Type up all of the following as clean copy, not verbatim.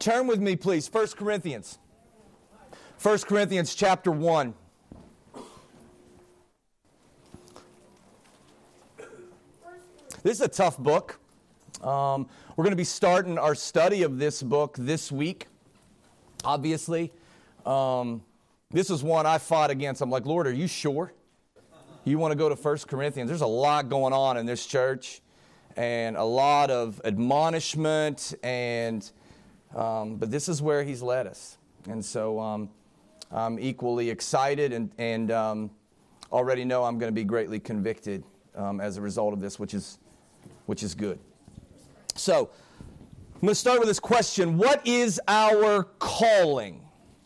Turn with me, please. 1 Corinthians. 1 Corinthians chapter 1. This is a tough book. We're going to be starting our study of this book this week, obviously. This is one I fought against. I'm like, Lord, are you sure you want to go to 1 Corinthians? There's a lot going on in this church and a lot of admonishment, but this is where He's led us. And so I'm equally excited and already know I'm going to be greatly convicted as a result of this, which is good. So I'm going to start with this question: what is our calling?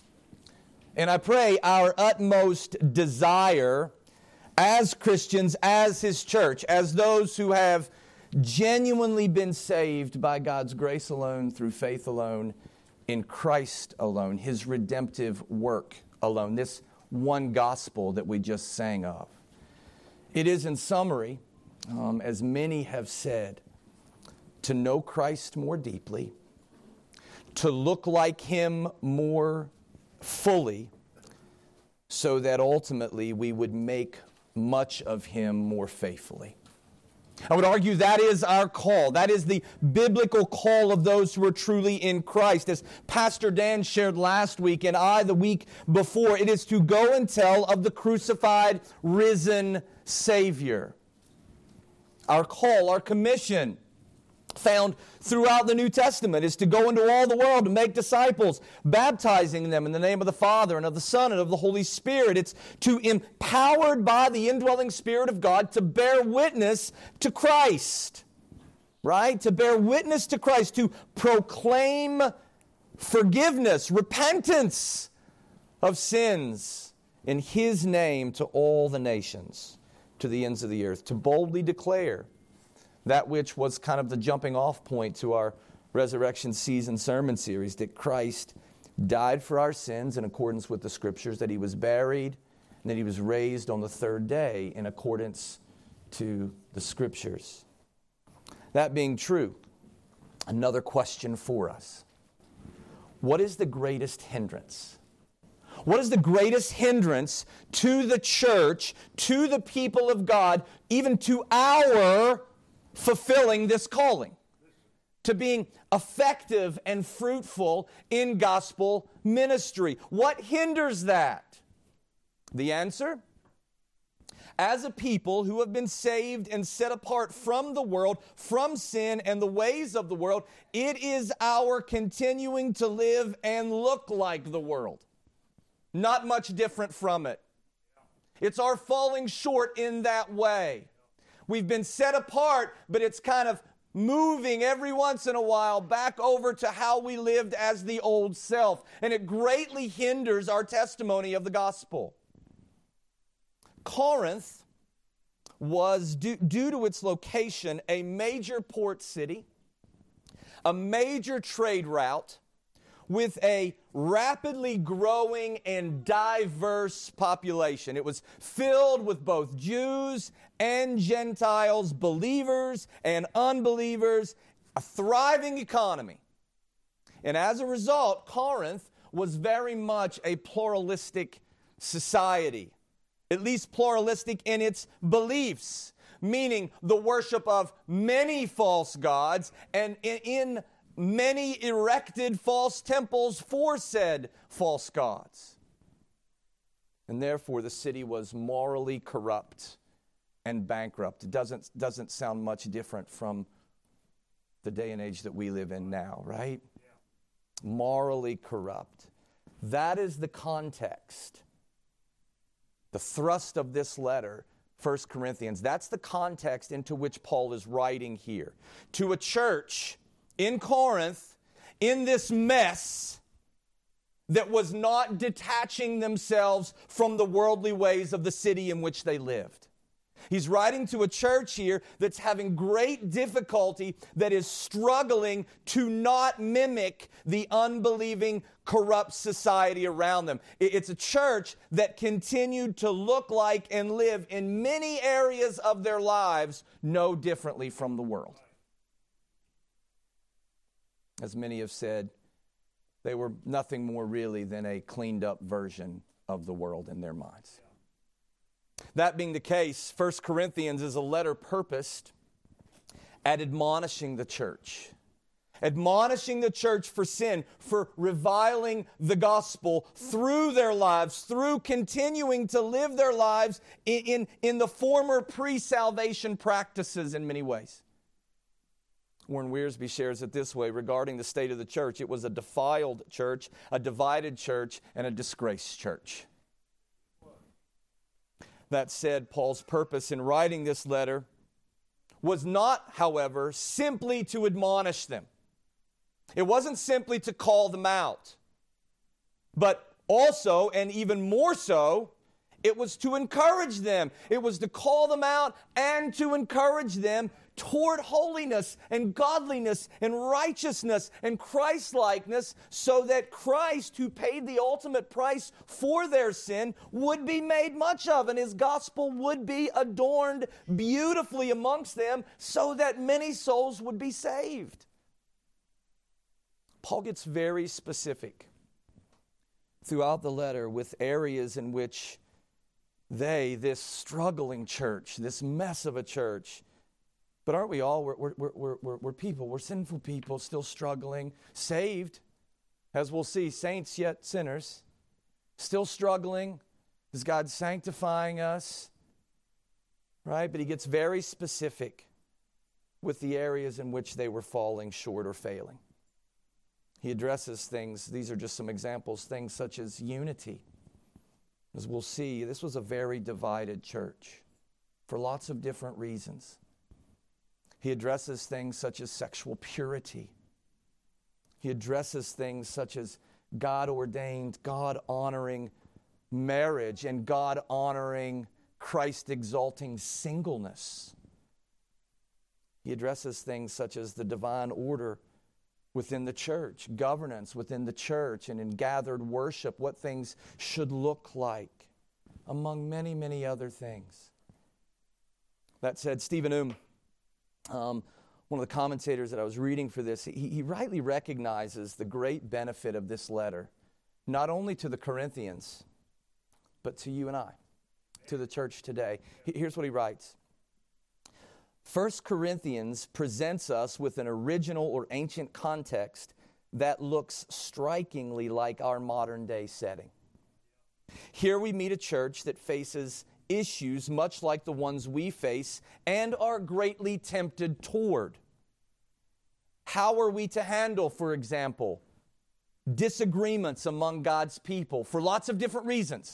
And I pray our utmost desire as Christians, as His church, as those who have genuinely been saved by God's grace alone, through faith alone, in Christ alone, His redemptive work alone, this one gospel that we just sang of. It is, in summary, as many have said, to know Christ more deeply, to look like Him more fully, so that ultimately we would make much of Him more faithfully. I would argue that is our call. That is the biblical call of those who are truly in Christ. As Pastor Dan shared last week and I the week before, it is to go and tell of the crucified, risen Savior. Our call, our commission, found throughout the New Testament, is to go into all the world to make disciples, baptizing them in the name of the Father and of the Son and of the Holy Spirit. It's to, empowered by the indwelling Spirit of God, to bear witness to Christ, right? To bear witness to Christ, to proclaim forgiveness, repentance of sins in His name to all the nations, to the ends of the earth, to boldly declare that which was kind of the jumping off point to our Resurrection Season sermon series, that Christ died for our sins in accordance with the Scriptures, that He was buried, and that He was raised on the third day in accordance to the Scriptures. That being true, another question for us: what is the greatest hindrance? What is the greatest hindrance to the church, to the people of God, even to our fulfilling this calling, to being effective and fruitful in gospel ministry? What hinders that? The answer: as a people who have been saved and set apart from the world, from sin and the ways of the world, it is our continuing to live and look like the world. Not much different from it. It's our falling short in that way. We've been set apart, but it's kind of moving every once in a while back over to how we lived as the old self. And it greatly hinders our testimony of the gospel. Corinth was, due to its location, a major port city, a major trade route, with a rapidly growing and diverse population. It was filled with both Jews and Gentiles, believers and unbelievers, a thriving economy. And as a result, Corinth was very much a pluralistic society, at least pluralistic in its beliefs, meaning the worship of many false gods, and in many erected false temples for said false gods. And therefore the city was morally corrupt and bankrupt. It doesn't sound much different from the day and age that we live in now, right? Yeah. Morally corrupt. That is the context. The thrust of this letter, 1 Corinthians, that's the context into which Paul is writing here. To a church in Corinth, in this mess that was not detaching themselves from the worldly ways of the city in which they lived. He's writing to a church here that's having great difficulty, that is struggling to not mimic the unbelieving, corrupt society around them. It's a church that continued to look like and live in many areas of their lives no differently from the world. As many have said, They were nothing more really than a cleaned up version of the world in their minds. That being the case, 1 Corinthians is a letter purposed at admonishing the church. Admonishing the church for sin, for reviling the gospel through their lives, through continuing to live their lives in the former pre-salvation practices in many ways. Warren Wiersbe shares it this way regarding the state of the church. It was a defiled church, a divided church, and a disgraced church. That said, Paul's purpose in writing this letter was not, however, simply to admonish them. It wasn't simply to call them out, but also, and even more so, it was to encourage them. It was to call them out and to encourage them toward holiness and godliness and righteousness and Christ-likeness, so that Christ, who paid the ultimate price for their sin, would be made much of, and His gospel would be adorned beautifully amongst them, so that many souls would be saved. Paul gets very specific throughout the letter with areas in which this struggling church, this mess of a church, but aren't we all? We're people, we're sinful people still struggling, saved, as we'll see, saints yet sinners, still struggling. Is God sanctifying us? Right? But he gets very specific with the areas in which they were falling short or failing. He addresses things, these are just some examples, things such as unity. As we'll see, this was a very divided church for lots of different reasons. He addresses things such as sexual purity. He addresses things such as God-ordained, God-honoring marriage and God-honoring, Christ-exalting singleness. He addresses things such as the divine order within the church, governance within the church, and in gathered worship, what things should look like, among many, many other things. That said, Stephen Oom, one of the commentators that I was reading for this, he rightly recognizes the great benefit of this letter, not only to the Corinthians, but to you and I, to the church today. Here's what he writes. 1 Corinthians presents us with an original or ancient context that looks strikingly like our modern day setting. Here we meet a church that faces issues much like the ones we face and are greatly tempted toward. How are we to handle, for example, disagreements among God's people for lots of different reasons?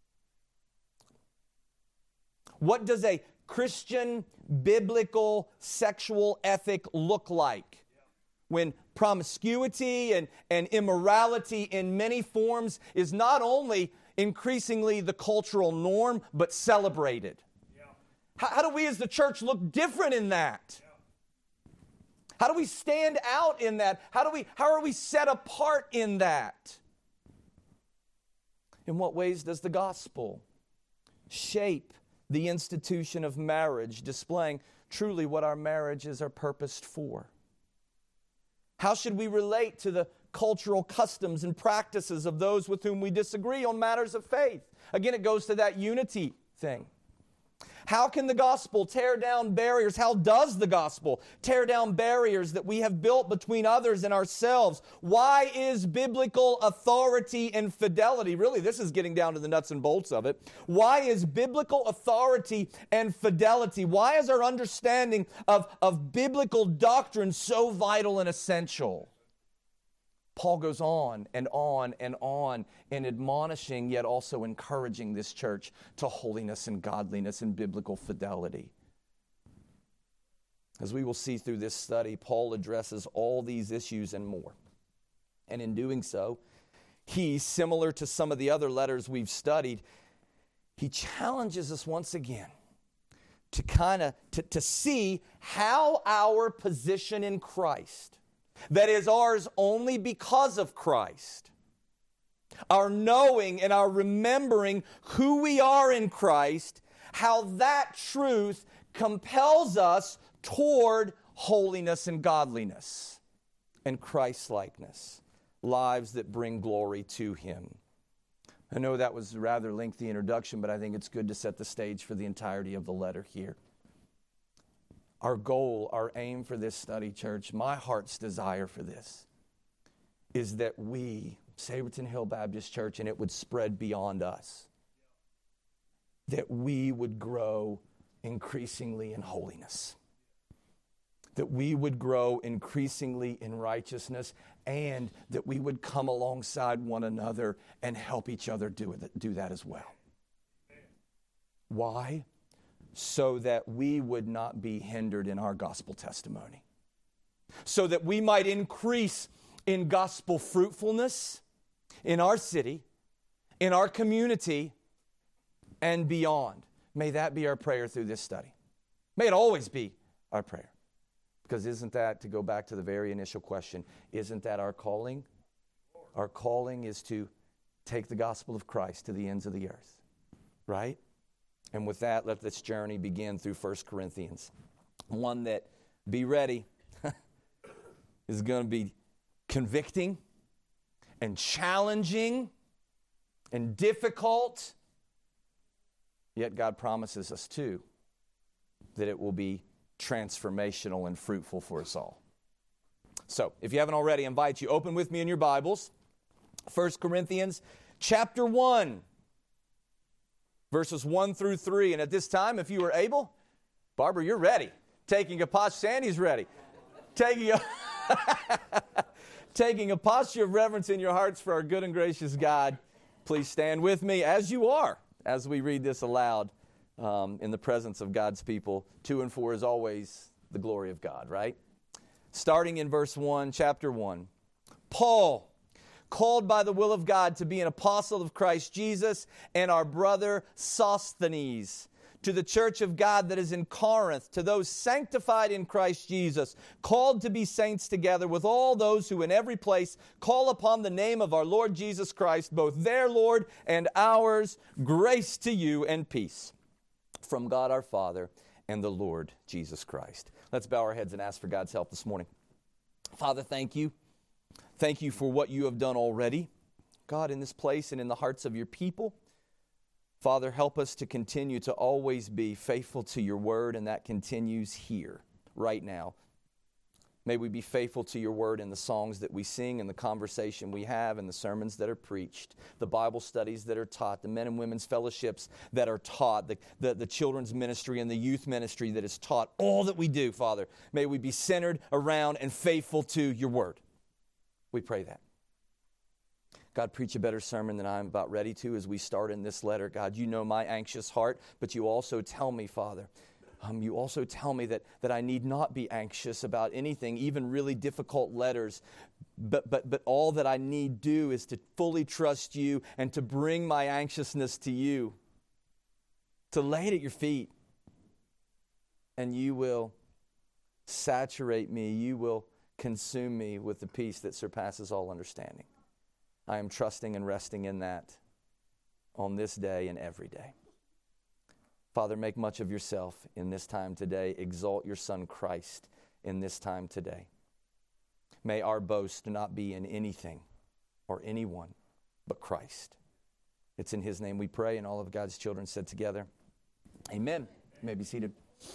What does a Christian biblical sexual ethic look like when promiscuity and immorality in many forms is not only increasingly the cultural norm, but celebrated? How do we as the church look different in that? How do we stand out in that? How are we set apart in that? In what ways does the gospel shape the institution of marriage, displaying truly what our marriages are purposed for? How should we relate to the cultural customs and practices of those with whom we disagree on matters of faith? Again, it goes to that unity thing. How can the gospel tear down barriers? How does the gospel tear down barriers that we have built between others and ourselves? Why is biblical authority and fidelity, really this is getting down to the nuts and bolts of it, why is biblical authority and fidelity, why is our understanding of biblical doctrine so vital and essential? Paul goes on and on and on in admonishing, yet also encouraging this church to holiness and godliness and biblical fidelity. As we will see through this study, Paul addresses all these issues and more. And in doing so, he, similar to some of the other letters we've studied, he challenges us once again to see how our position in Christ, that is ours only because of Christ, our knowing and our remembering who we are in Christ, how that truth compels us toward holiness and godliness and Christ-likeness. lives that bring glory to Him. I know that was a rather lengthy introduction, but I think it's good to set the stage for the entirety of the letter here. Our goal, our aim for this study, church, my heart's desire for this is that we, Saberton Hill Baptist Church, and it would spread beyond us, that we would grow increasingly in holiness, that we would grow increasingly in righteousness, and that we would come alongside one another and help each other do that as well. Why? So that we would not be hindered in our gospel testimony. So that we might increase in gospel fruitfulness in our city, in our community, and beyond. May that be our prayer through this study. May it always be our prayer. Because isn't that, to go back to the very initial question, isn't that our calling? Our calling is to take the gospel of Christ to the ends of the earth. Right? And with that, let this journey begin through 1 Corinthians. One that, be ready, is going to be convicting and challenging and difficult. Yet God promises us too that it will be transformational and fruitful for us all. So, if you haven't already, I invite you, open with me in your Bibles. 1 Corinthians chapter 1, verses 1 through 3. And at this time, if you are able, Barbara, you're ready. Taking a posture, Sandy's ready. Taking a posture of reverence in your hearts for our good and gracious God. Please stand with me as you are, as we read this aloud. In the presence of God's people. 2 and 4 is always the glory of God, right? Starting in verse 1, chapter 1. Paul, called by the will of God to be an apostle of Christ Jesus, and our brother Sosthenes, to the church of God that is in Corinth, to those sanctified in Christ Jesus, called to be saints together with all those who in every place call upon the name of our Lord Jesus Christ, both their Lord and ours, grace to you and peace from God our Father and the Lord Jesus Christ. Let's bow our heads and ask for God's help this morning. Father, thank you. Thank you for what you have done already, God, in this place and in the hearts of your people. Father, help us to continue to always be faithful to your word, and that continues here, right now. May we be faithful to your word in the songs that we sing, and the conversation we have, and the sermons that are preached, the Bible studies that are taught, the men and women's fellowships that are taught, the children's ministry and the youth ministry that is taught. All that we do, Father, may we be centered around and faithful to your word. We pray that. God, preach a better sermon than I'm about ready to as we start in this letter. God, you know my anxious heart, but you also tell me, Father, you also tell me that I need not be anxious about anything, even really difficult letters, but all that I need do is to fully trust you and to bring my anxiousness to you, to lay it at your feet, and you will saturate me, you will consume me with the peace that surpasses all understanding. I am trusting and resting in that on this day and every day. Father, make much of yourself in this time today. Exalt your Son Christ in this time today. May our boast not be in anything or anyone but Christ. It's in his name we pray, and all of God's children said together, amen. You may be seated.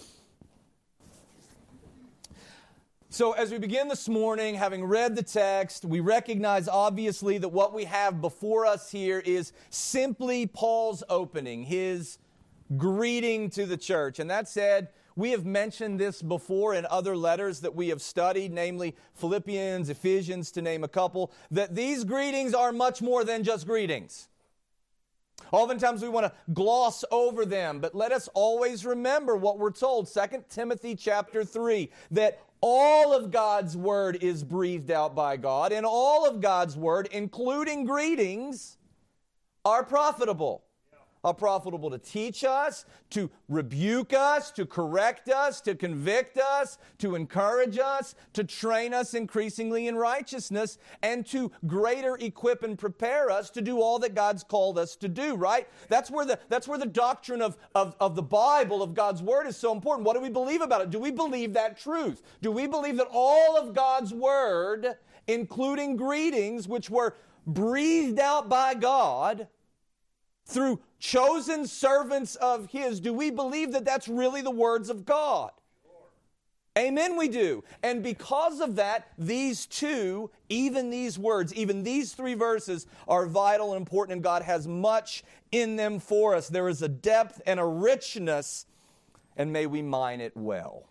So as we begin this morning, having read the text, we recognize obviously that what we have before us here is simply Paul's opening, his greeting to the church. And that said, we have mentioned this before in other letters that we have studied, namely Philippians, Ephesians, to name a couple, that these greetings are much more than just greetings. Oftentimes we want to gloss over them, but let us always remember what we're told, 2 Timothy chapter 3, that all of God's word is breathed out by God, and all of God's word, including greetings, are profitable. Are profitable to teach us, to rebuke us, to correct us, to convict us, to encourage us, to train us increasingly in righteousness, and to greater equip and prepare us to do all that God's called us to do, right? That's where the doctrine of the Bible, of God's Word, is so important. What do we believe about it? Do we believe that truth? Do we believe that all of God's Word including greetings, which were breathed out by God through chosen servants of His, do we believe that that's really the words of God? Amen, we do. And because of that, these two, even these words, even these three verses are vital and important, and God has much in them for us. There is a depth and a richness, and may we mine it well.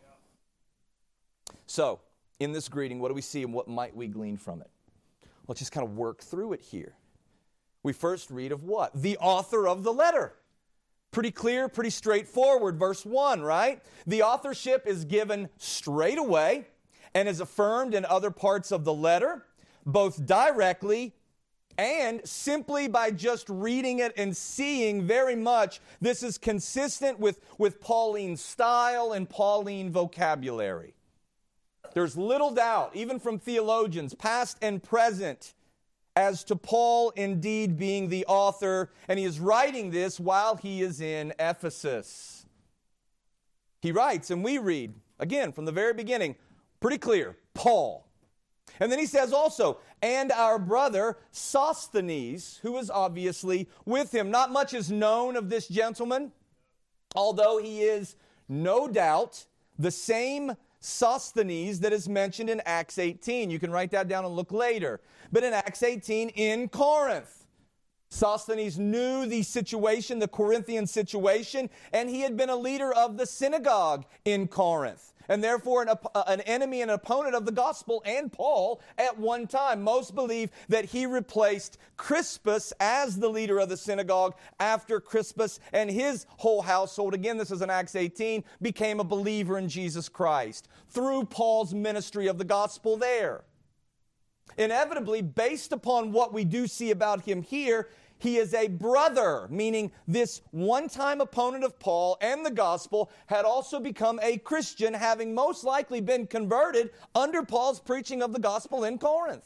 So, in this greeting, what do we see and what might we glean from it? Let's just kind of work through it here. We first read of what? The author of the letter. Pretty clear, pretty straightforward. Verse 1, right? The authorship is given straight away and is affirmed in other parts of the letter, both directly and simply by just reading it and seeing very much this is consistent with Pauline style and Pauline vocabulary. There's little doubt, even from theologians, past and present, as to Paul indeed being the author, and he is writing this while he is in Ephesus. He writes, and we read, again, from the very beginning, pretty clear, Paul. And then he says also, and our brother Sosthenes, who is obviously with him. Not much is known of this gentleman, although he is no doubt the same Sosthenes that is mentioned in Acts 18. You can write that down and look later. But in Acts 18 in Corinth, Sosthenes knew the situation, the Corinthian situation, and he had been a leader of the synagogue in Corinth, and therefore an enemy and an opponent of the gospel and Paul at one time. Most believe that he replaced Crispus as the leader of the synagogue after Crispus and his whole household, again this is in Acts 18, became a believer in Jesus Christ through Paul's ministry of the gospel there. Inevitably, based upon what we do see about him here, he is a brother, meaning this one-time opponent of Paul and the gospel had also become a Christian, having most likely been converted under Paul's preaching of the gospel in Corinth.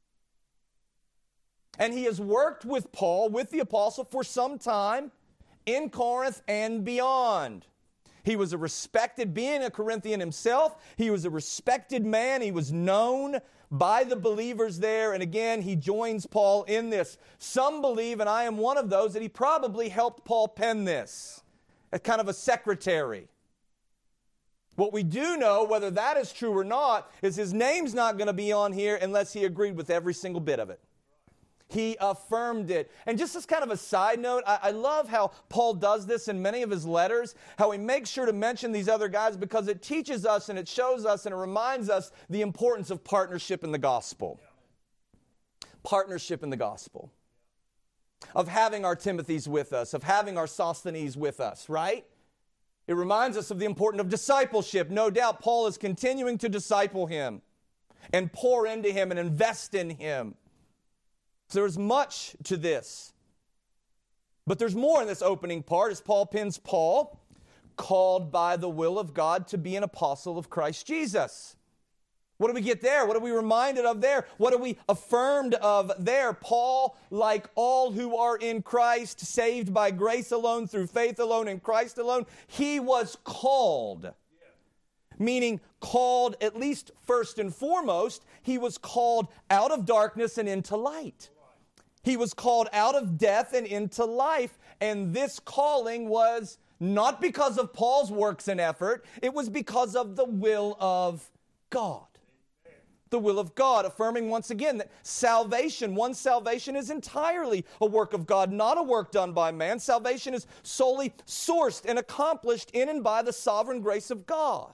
And he has worked with Paul, with the apostle, for some time in Corinth and beyond. He was a respected, being a Corinthian himself, he was a respected man. He was known by the believers there. And again, he joins Paul in this. Some believe, and I am one of those, that he probably helped Paul pen this as kind of a secretary. What we do know, whether that is true or not, is his name's not going to be on here unless he agreed with every single bit of it. He affirmed it. And just as kind of a side note, I love how Paul does this in many of his letters, how he makes sure to mention these other guys because it teaches us and it shows us and it reminds us the importance of partnership in the gospel. Partnership in the gospel. Of having our Timothys with us, of having our Sosthenes with us, right? It reminds us of the importance of discipleship. No doubt Paul is continuing to disciple him and pour into him and invest in him. So there's much to this. But there's more in this opening part as Paul pens Paul, called by the will of God to be an apostle of Christ Jesus. What do we get there? What are we reminded of there? What are we affirmed of there? Paul, like all who are in Christ, saved by grace alone, through faith alone, in Christ alone, he was called. Meaning called, at least first and foremost, he was called out of darkness and into light. He was called out of death and into life. And this calling was not because of Paul's works and effort. It was because of the will of God. The will of God, affirming once again that salvation, one's salvation is entirely a work of God, not a work done by man. Salvation is solely sourced and accomplished in and by the sovereign grace of God,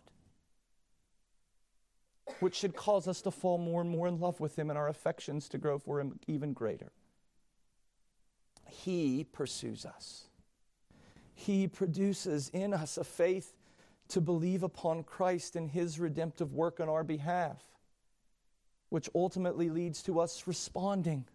which should cause us to fall more and more in love with Him and our affections to grow for Him even greater. He pursues us. He produces in us a faith to believe upon Christ and His redemptive work on our behalf, which ultimately leads to us responding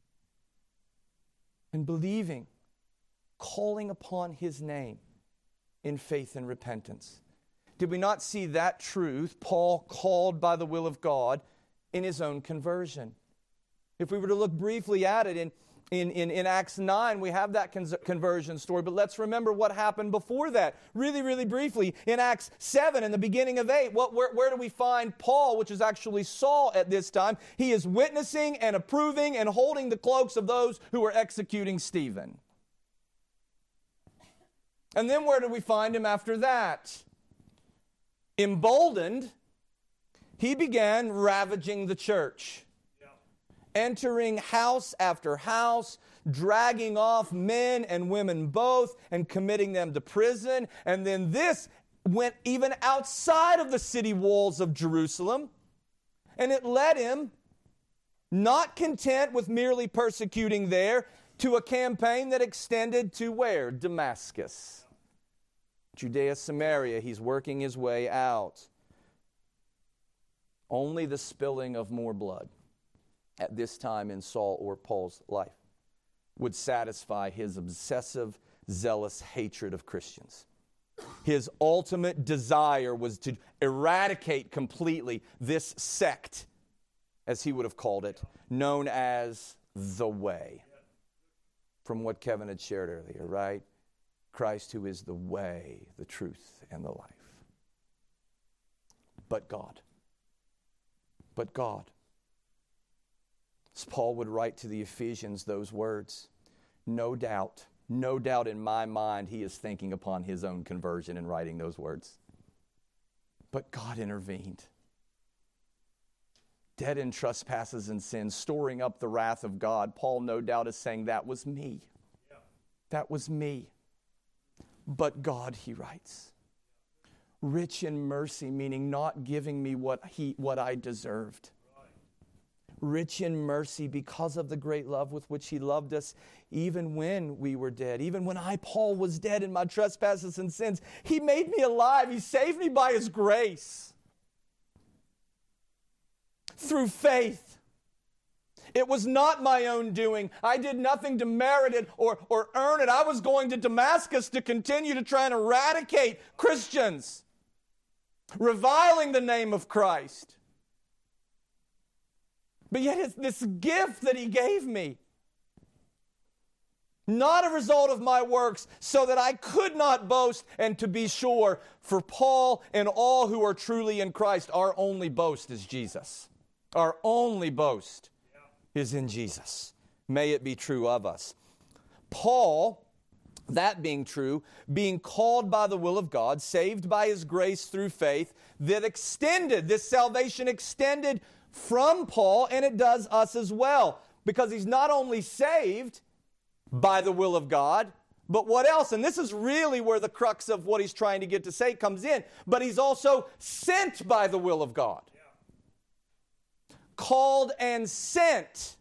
and believing, calling upon His name in faith and repentance. Did we not see that truth, Paul called by the will of God, in his own conversion? If we were to look briefly at it in In Acts 9, we have that conversion story, but let's remember what happened before that. Really, really briefly, in Acts 7, in the beginning of 8, where do we find Paul, which is actually Saul at this time? He is witnessing and approving and holding the cloaks of those who are executing Stephen. And then where do we find him after that? Emboldened, he began ravaging the church. Entering house after house, dragging off men and women both, and committing them to prison. And then this went even outside of the city walls of Jerusalem. And it led him, not content with merely persecuting there, to a campaign that extended to where? Damascus. Judea, Samaria, he's working his way out. Only the spilling of more blood at this time in Saul or Paul's life would satisfy his obsessive, zealous hatred of Christians. His ultimate desire was to eradicate completely this sect, as he would have called it, known as the Way. From what Kevin had shared earlier, right? Christ, who is the way, the truth, and the life. But God. But God. As Paul would write to the Ephesians those words, no doubt in my mind he is thinking upon his own conversion in writing those words. But God intervened. Dead in trespasses and sins, storing up the wrath of God. Paul no doubt is saying, that was me. That was me. But God, he writes, rich in mercy, meaning not giving me what I deserved. Rich in mercy because of the great love with which he loved us, even when we were dead. Even when I, Paul, was dead in my trespasses and sins, he made me alive. He saved me by his grace. Through faith. It was not my own doing. I did nothing to merit it or earn it. I was going to Damascus to continue to try and eradicate Christians, reviling the name of Christ. But yet it's this gift that he gave me, not a result of my works, so that I could not boast. And to be sure, for Paul and all who are truly in Christ, our only boast is Jesus. Our only boast is in Jesus. May it be true of us. Paul, that being true, being called by the will of God, saved by his grace through faith, that extended, this salvation extended from Paul, and it does us as well. Because he's not only saved by the will of God, but what else? And this is really where the crux of what he's trying to get to say comes in. But he's also sent by the will of God. Called and sent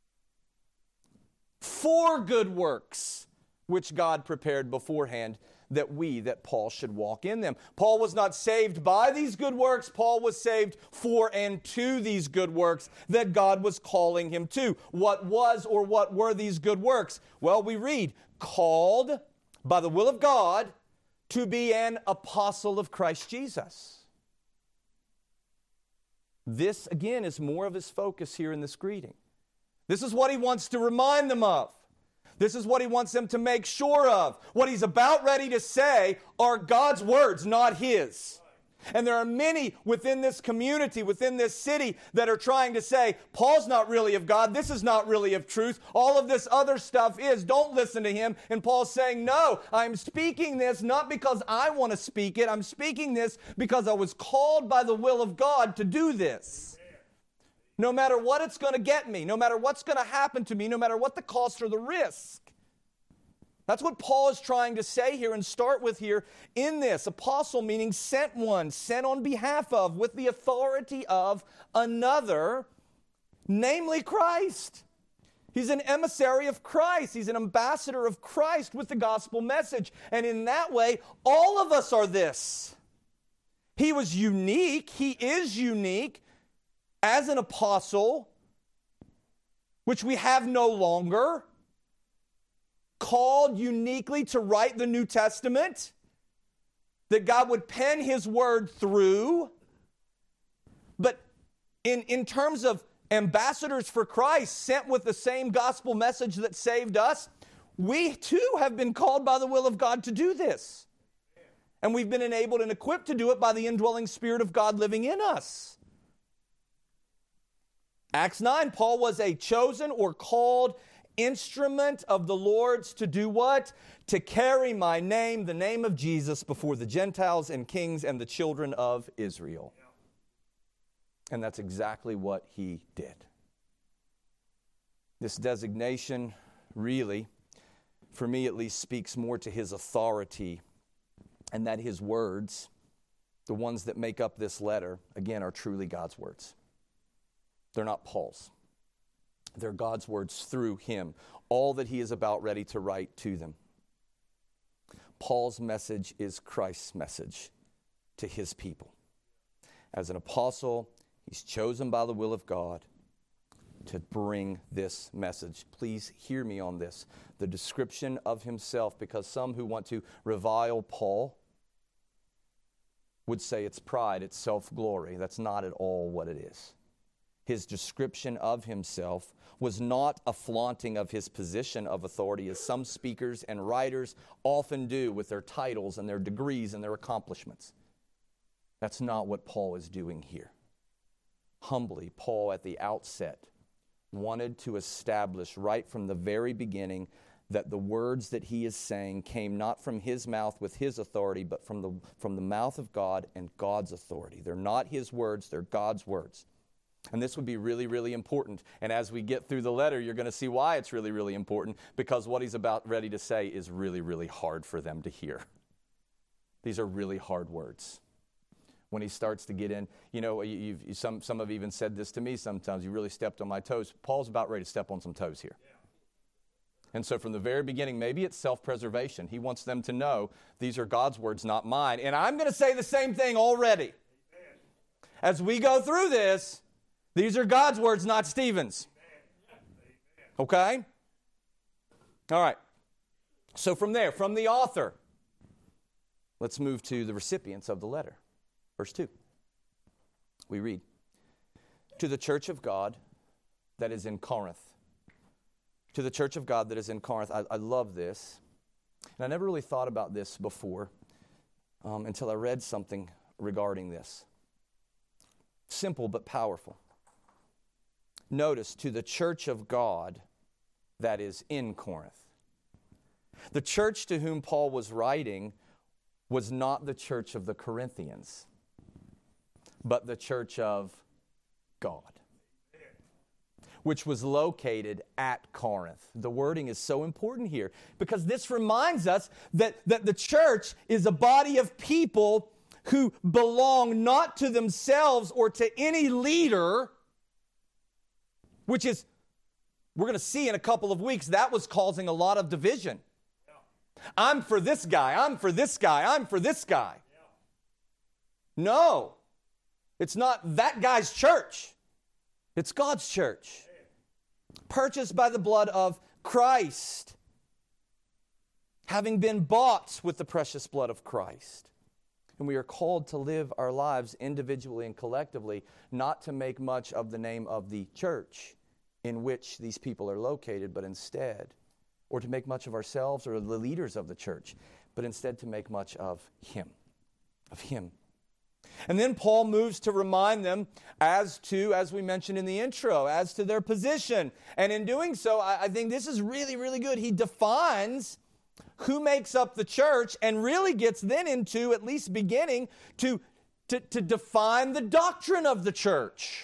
for good works, which God prepared beforehand that Paul should walk in them. Paul was not saved by these good works. Paul was saved for and to these good works that God was calling him to. What was or what were these good works? Well, we read, called by the will of God to be an apostle of Christ Jesus. This, again, is more of his focus here in this greeting. This is what he wants to remind them of. This is what he wants them to make sure of. What he's about ready to say are God's words, not his. And there are many within this community, within this city, that are trying to say, Paul's not really of God, this is not really of truth, all of this other stuff is, don't listen to him. And Paul's saying, no, I'm speaking this not because I want to speak it, I'm speaking this because I was called by the will of God to do this. No matter what it's going to get me, no matter what's going to happen to me, no matter what the cost or the risk. That's what Paul is trying to say here and start with here in this. Apostle meaning sent one, sent on behalf of, with the authority of another, namely Christ. He's an emissary of Christ. He's an ambassador of Christ with the gospel message. And in that way, all of us are this. He was unique. He is unique as an apostle, which we have no longer. Called uniquely to write the New Testament, that God would pen his word through. But in terms of ambassadors for Christ, sent with the same gospel message that saved us, we too have been called by the will of God to do this. And we've been enabled and equipped to do it by the indwelling Spirit of God living in us. Acts 9, Paul was a chosen or called instrument of the Lord's to do what? To carry my name, the name of Jesus, before the Gentiles and kings and the children of Israel. And that's exactly what he did. This designation really, for me at least, speaks more to his authority, and that his words, the ones that make up this letter, again, are truly God's words. They're not Paul's. They're God's words through him, all that he is about ready to write to them. Paul's message is Christ's message to his people. As an apostle, he's chosen by the will of God to bring this message. Please hear me on this. The description of himself, because some who want to revile Paul would say it's pride, it's self-glory. That's not at all what it is. His description of himself was not a flaunting of his position of authority, as some speakers and writers often do with their titles and their degrees and their accomplishments. That's not what Paul is doing here. Humbly, Paul at the outset wanted to establish right from the very beginning that the words that he is saying came not from his mouth with his authority, but from the mouth of God and God's authority. They're not his words, they're God's words. And this would be really, really important. And as we get through the letter, you're going to see why it's really, really important, because what he's about ready to say is really, really hard for them to hear. These are really hard words. When he starts to get in, some have even said this to me sometimes, you really stepped on my toes. Paul's about ready to step on some toes here. And so from the very beginning, maybe it's self-preservation. He wants them to know these are God's words, not mine. And I'm going to say the same thing already. As we go through this, these are God's words, not Stephen's. Okay? All right. So from there, from the author, let's move to the recipients of the letter. Verse 2. We read, to the church of God that is in Corinth. To the church of God that is in Corinth. I love this. And I never really thought about this before until I read something regarding this. Simple but powerful. Notice, to the church of God that is in Corinth. The church to whom Paul was writing was not the church of the Corinthians, but the church of God, which was located at Corinth. The wording is so important here because this reminds us that the church is a body of people who belong not to themselves or to any leader, which is, we're going to see in a couple of weeks, that was causing a lot of division. I'm for this guy, I'm for this guy, I'm for this guy. No, it's not that guy's church. It's God's church. Purchased by the blood of Christ, having been bought with the precious blood of Christ. And we are called to live our lives individually and collectively, not to make much of the name of the church in which these people are located, but instead, or to make much of ourselves or the leaders of the church, but instead to make much of Him. Of Him. And then Paul moves to remind them as we mentioned in the intro, as to their position. And in doing so, I think this is really, really good. He defines who makes up the church and really gets then into, at least beginning, to define the doctrine of the church.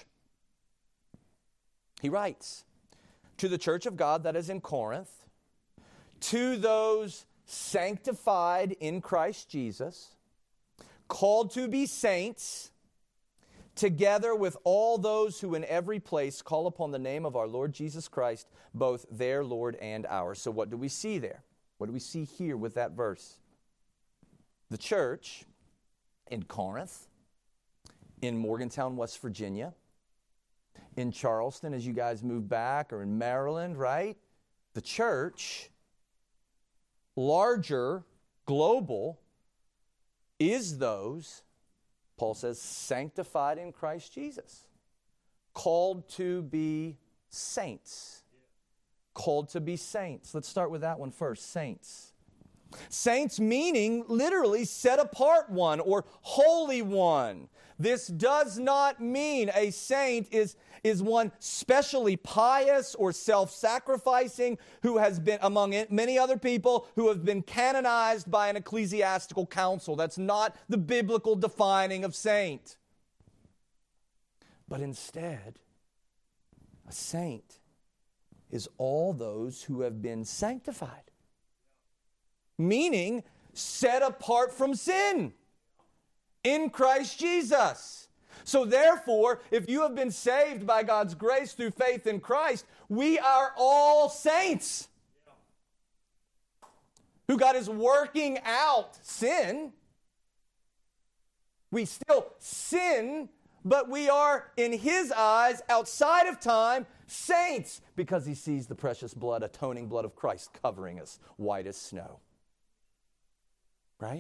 He writes, to the church of God that is in Corinth, to those sanctified in Christ Jesus, called to be saints, together with all those who in every place call upon the name of our Lord Jesus Christ, both their Lord and ours. So what do we see there? What do we see here with that verse? The church in Corinth, in Morgantown, West Virginia, in Charleston as you guys move back, or in Maryland, right? The church, larger, global, is those, Paul says, sanctified in Christ Jesus, called to be saints. Called to be saints. Let's start with that one first, saints. Saints meaning literally set apart one or holy one. This does not mean a saint is one specially pious or self-sacrificing who has been, among many other people, who have been canonized by an ecclesiastical council. That's not the biblical defining of saint. But instead, a saint is all those who have been sanctified. Meaning, set apart from sin in Christ Jesus. So therefore, if you have been saved by God's grace through faith in Christ, we are all saints who God is working out sin. We still sin, but we are, in His eyes, outside of time, saints, because He sees the precious blood, atoning blood of Christ covering us white as snow. Right?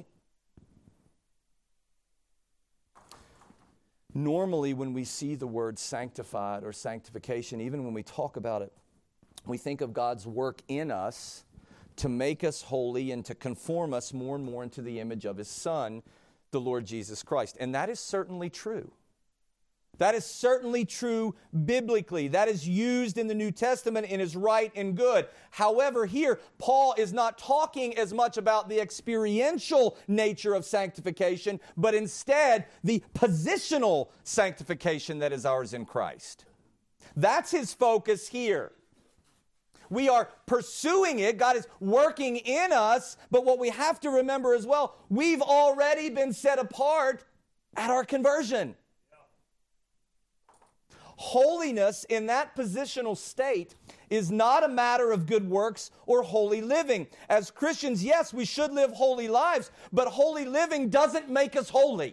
Normally, when we see the word sanctified or sanctification, even when we talk about it, we think of God's work in us to make us holy and to conform us more and more into the image of His Son, the Lord Jesus Christ. And that is certainly true. That is certainly true biblically. That is used in the New Testament and is right and good. However, here, Paul is not talking as much about the experiential nature of sanctification, but instead the positional sanctification that is ours in Christ. That's his focus here. We are pursuing it. God is working in us, but what we have to remember as well, we've already been set apart at our conversion. Holiness in that positional state is not a matter of good works or holy living. As Christians, yes, we should live holy lives, but holy living doesn't make us holy.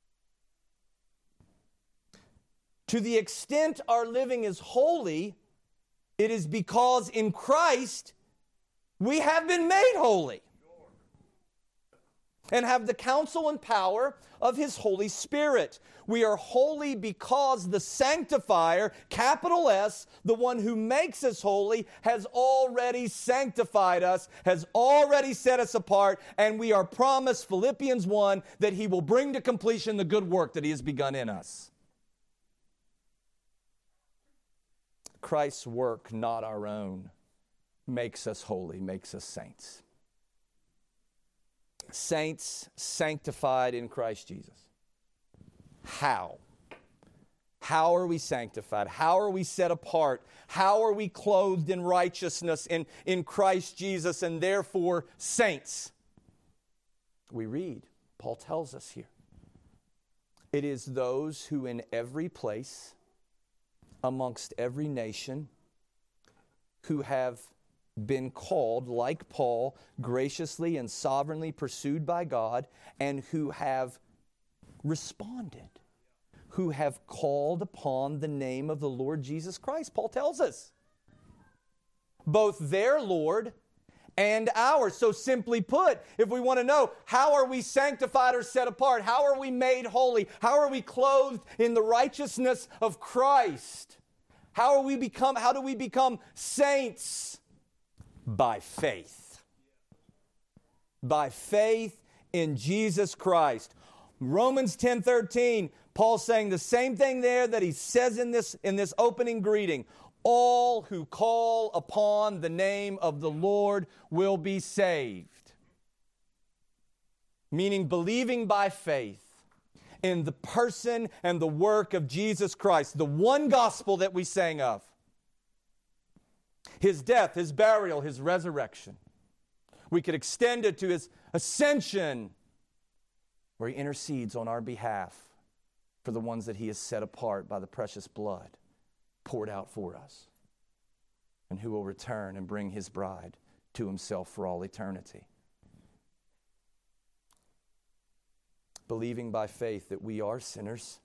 To the extent our living is holy, it is because in Christ we have been made holy and have the counsel and power of His Holy Spirit. We are holy because the sanctifier, capital S, the one who makes us holy, has already sanctified us, has already set us apart, and we are promised, Philippians 1, that He will bring to completion the good work that He has begun in us. Christ's work, not our own, makes us holy, makes us saints. Saints sanctified in Christ Jesus. How? How are we sanctified? How are we set apart? How are we clothed in righteousness in Christ Jesus and therefore saints? We read, Paul tells us here. It is those who in every place, amongst every nation, who have been called, like Paul, graciously and sovereignly pursued by God, and who have responded, who have called upon the name of the Lord Jesus Christ. Paul tells us. Both their Lord and ours. So simply put, if we want to know how are we sanctified or set apart, how are we made holy, how are we clothed in the righteousness of Christ, how do we become saints? By faith. By faith in Jesus Christ. Romans 10:13, Paul's saying the same thing there that he says in this opening greeting. All who call upon the name of the Lord will be saved. Meaning believing by faith in the person and the work of Jesus Christ, the one gospel that we sang of. His death, His burial, His resurrection. We could extend it to His ascension, where He intercedes on our behalf for the ones that He has set apart by the precious blood poured out for us, and who will return and bring His bride to Himself for all eternity. Believing by faith that we are sinners,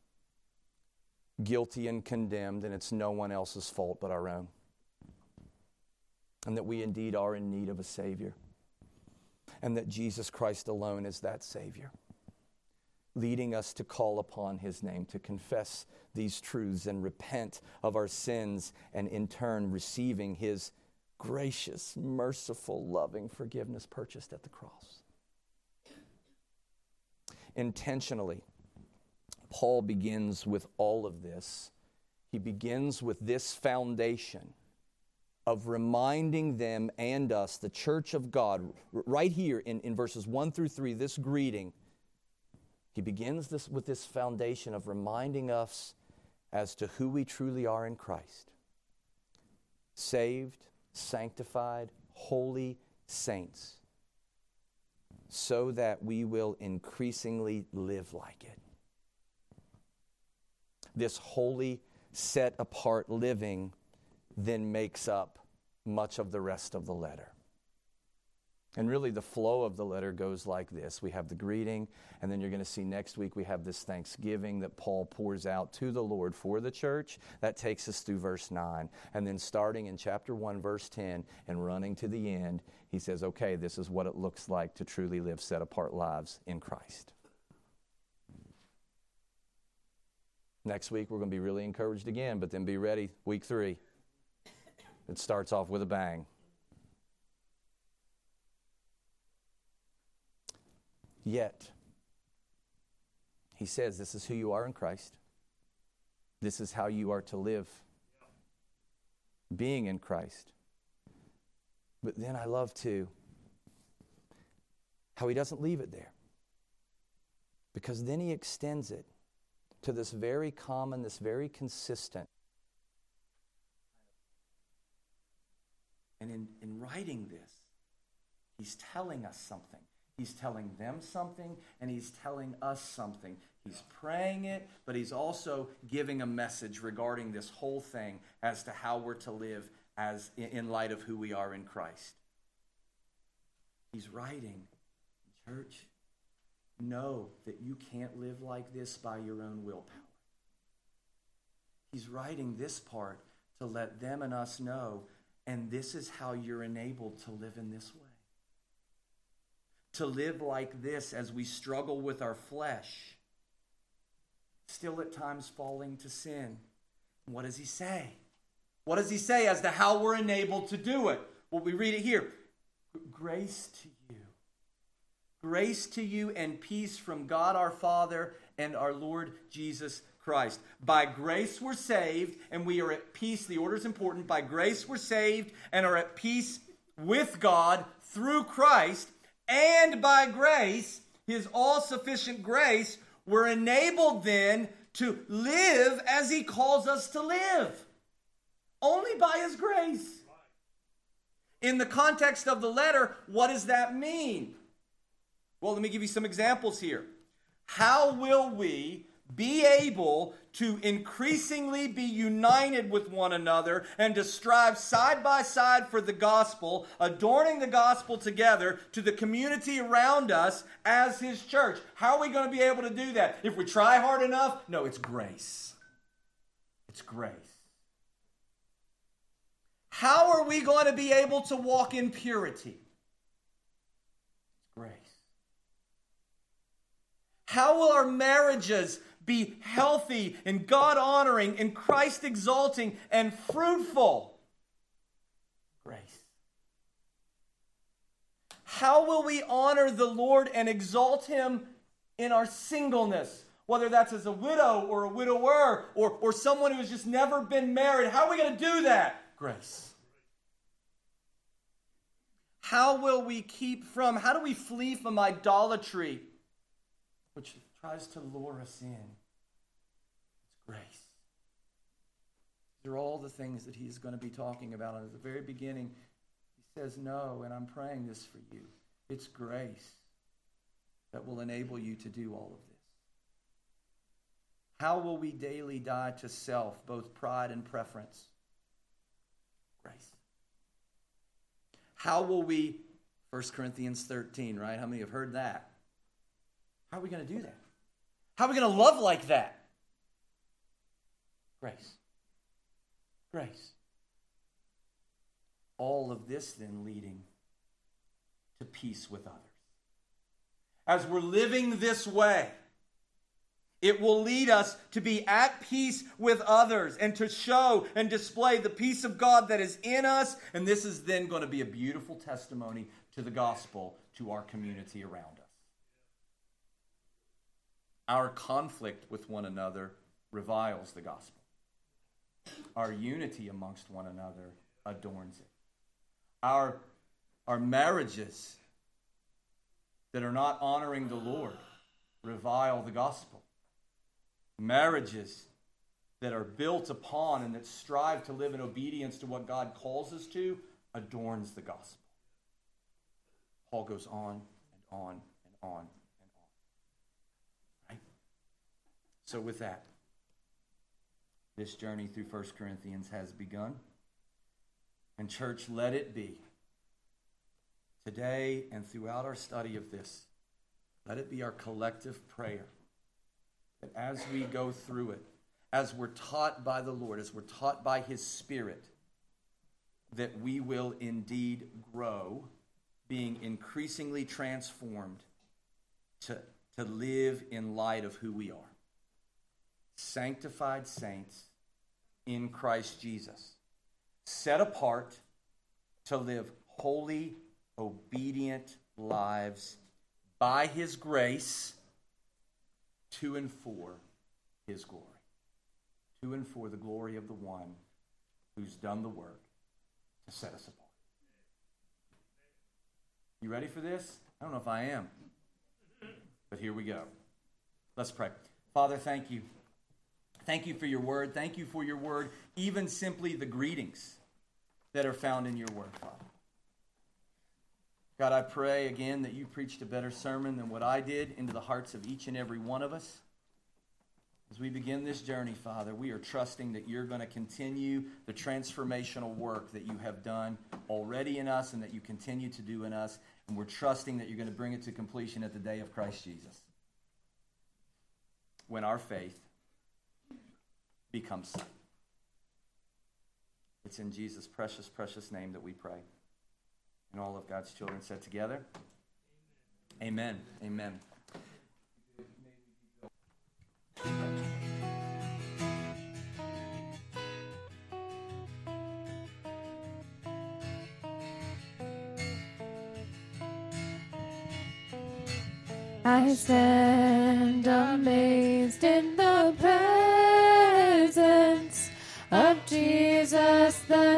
guilty and condemned, and it's no one else's fault but our own. And that we indeed are in need of a Savior. And that Jesus Christ alone is that Savior. leading us to call upon his name, to confess these truths and repent of our sins, and in turn receiving his gracious, merciful, loving forgiveness purchased at the cross. Intentionally, Paul begins with all of this. He begins with this foundation of reminding them and us, the church of God, right here in verses 1 through 3, this greeting. He begins this with this foundation of reminding us as to who we truly are in Christ. Saved, sanctified, holy saints, so that we will increasingly live like it. This holy, set-apart living then makes up much of the rest of the letter. And really the flow of the letter goes like this. We have the greeting, and then you're going to see next week we have this thanksgiving that Paul pours out to the Lord for the church. That takes us through verse 9. And then starting in chapter 1, verse 10, and running to the end, he says, okay, this is what it looks like to truly live set-apart lives in Christ. Next week we're going to be really encouraged again, but then be ready, week 3. It starts off with a bang. Yet, he says, this is who you are in Christ. This is how you are to live, being in Christ. But then I love, too, how he doesn't leave it there. Because then he extends it to this very common, this very consistent. And in writing this, he's telling us something. He's telling them something, and he's telling us something. He's praying it, but he's also giving a message regarding this whole thing as to how we're to live as in light of who we are in Christ. He's writing, church, know that you can't live like this by your own willpower. He's writing this part to let them and us know, and this is how you're enabled to live in this way. To live like this as we struggle with our flesh, still at times falling to sin. What does he say? What does he say as to how we're enabled to do it? Well, we read it here. Grace to you. Grace to you and peace from God our Father and our Lord Jesus Christ. By grace we're saved and we are at peace. The order is important. By grace we're saved and are at peace with God through Christ. And by grace, his all-sufficient grace, we're enabled then to live as he calls us to live. Only by his grace. In the context of the letter, what does that mean? Well, let me give you some examples here. How will we be able to increasingly be united with one another and to strive side by side for the gospel, adorning the gospel together to the community around us as his church? How are we going to be able to do that? If we try hard enough? No, it's grace. It's grace. How are we going to be able to walk in purity? It's grace. How will our marriages be healthy and God-honoring and Christ-exalting and fruitful? Grace. How will we honor the Lord and exalt him in our singleness? Whether that's as a widow or a widower or someone who has just never been married. How are we going to do that? Grace. How will we how do we flee from idolatry, which tries to lure us in? It's grace. These are all the things that he's going to be talking about. And at the very beginning, he says, no, and I'm praying this for you. It's grace that will enable you to do all of this. How will we daily die to self, both pride and preference? Grace. How will we, 1 Corinthians 13, right? How many have heard that? How are we going to do that? How are we going to love like that? Grace. Grace. All of this then leading to peace with others. As we're living this way, It will lead us to be at peace with others and to show and display the peace of God that is in us. And this is then going to be a beautiful testimony to the gospel to our community around us. Our conflict with one another reviles the gospel. Our unity amongst one another adorns it. Our marriages that are not honoring the Lord revile the gospel. Marriages that are built upon and that strive to live in obedience to what God calls us to adorns the gospel. Paul goes on and on and on and on. Right? So with that, this journey through 1 Corinthians has begun. And church, let it be today and throughout our study of this, let it be our collective prayer that as we go through it, as we're taught by the Lord, as we're taught by His Spirit, that we will indeed grow, being increasingly transformed to live in light of who we are. Sanctified saints in Christ Jesus, set apart to live holy, obedient lives by His grace to and for His glory. To and for the glory of the one who's done the work to set us apart. You ready for this? I don't know if I am. But here we go. Let's pray. Father, thank you. Thank you for your word. Thank you for your word, even simply the greetings that are found in your word, Father. God, I pray again that you preached a better sermon than what I did into the hearts of each and every one of us. As we begin this journey, Father, we are trusting that you're going to continue the transformational work that you have done already in us and that you continue to do in us. And we're trusting that you're going to bring it to completion at the day of Christ Jesus, when our faith becomes sight. It's in Jesus' precious, precious name that we pray. And all of God's children said together, amen. Amen. I stand amazed in the presence of Jesus the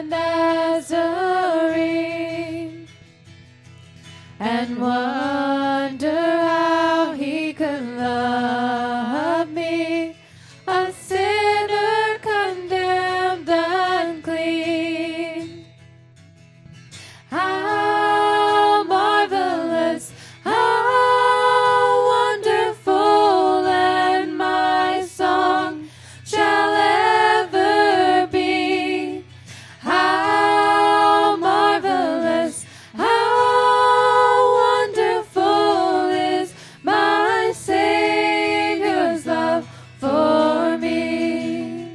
Nazarene, and wonder how he could love me, a sinner condemned unclean. How marvelous, how wonderful, and my song shall ever be. How marvelous, how wonderful is my Savior's love for me.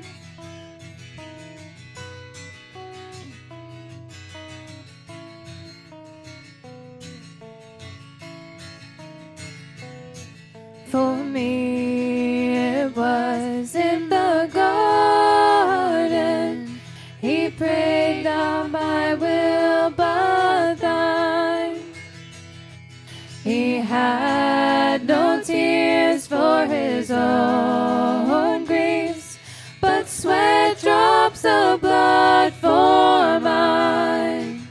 For me it was in the garden, he prayed, not my will but thine. He had no tears for his own griefs, but sweat drops of blood for mine.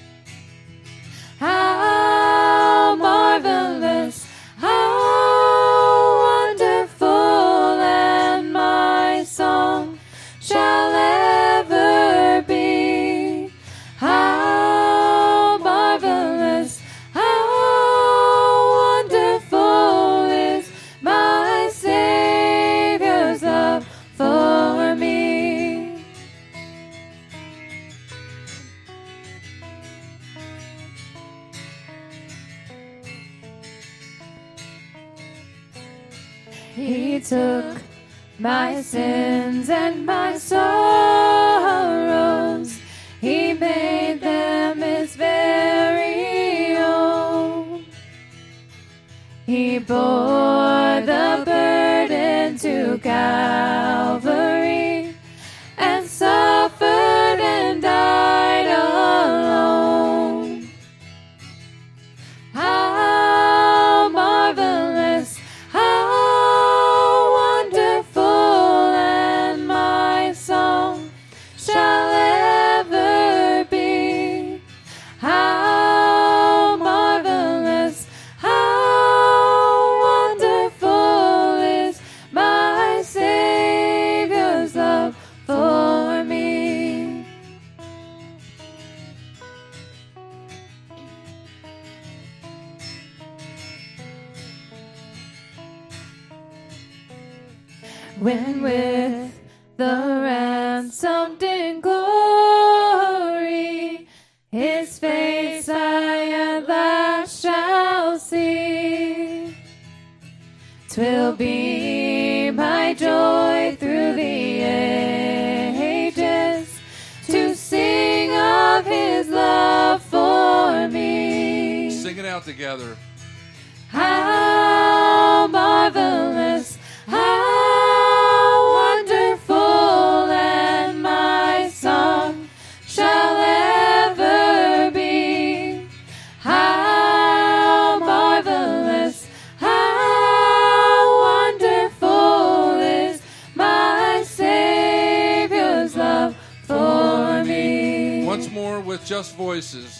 How marvelous, how wonderful, and my song shall ever be. How marvelous, how wonderful is my Savior's love for me. He took my sins and my sorrows, he made them his very own. He bore the burden when with the ransomed in glory, his face I at last shall see. 'Twill be my joy through the ages to sing of his love for me. Sing it out together. How marvelous, how wonderful, and my song shall ever be. How marvelous, how wonderful is my Savior's love for me. Once more with just voices.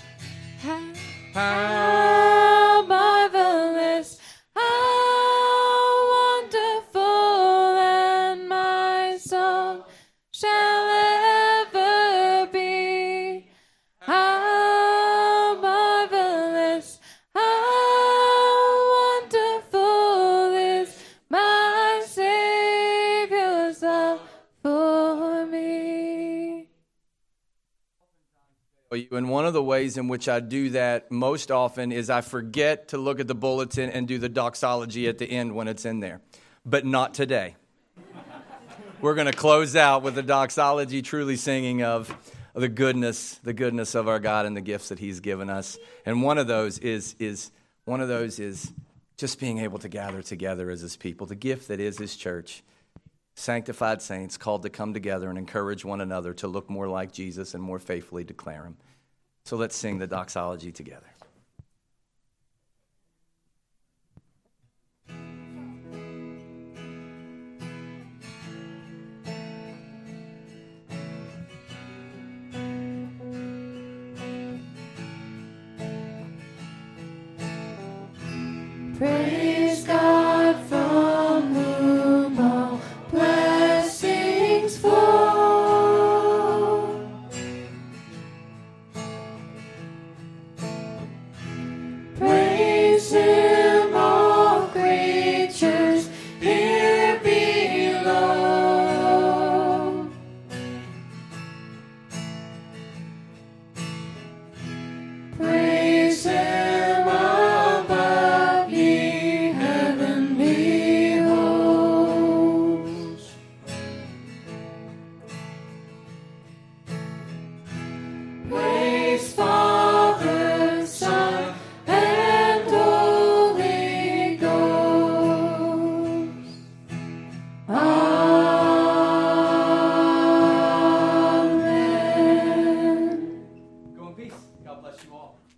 How marvelous, how wonderful, and my song shall ever be. How marvelous, how wonderful is my Savior's love for me. And one of the ways in which I do that most often is I forget to look at the bulletin and do the doxology at the end when it's in there. But not today. We're going to close out with the doxology, truly singing of the goodness of our God and the gifts that he's given us. And one of those is just being able to gather together as his people, the gift that is his church. Sanctified saints called to come together and encourage one another to look more like Jesus and more faithfully declare him. So let's sing the doxology together. Praise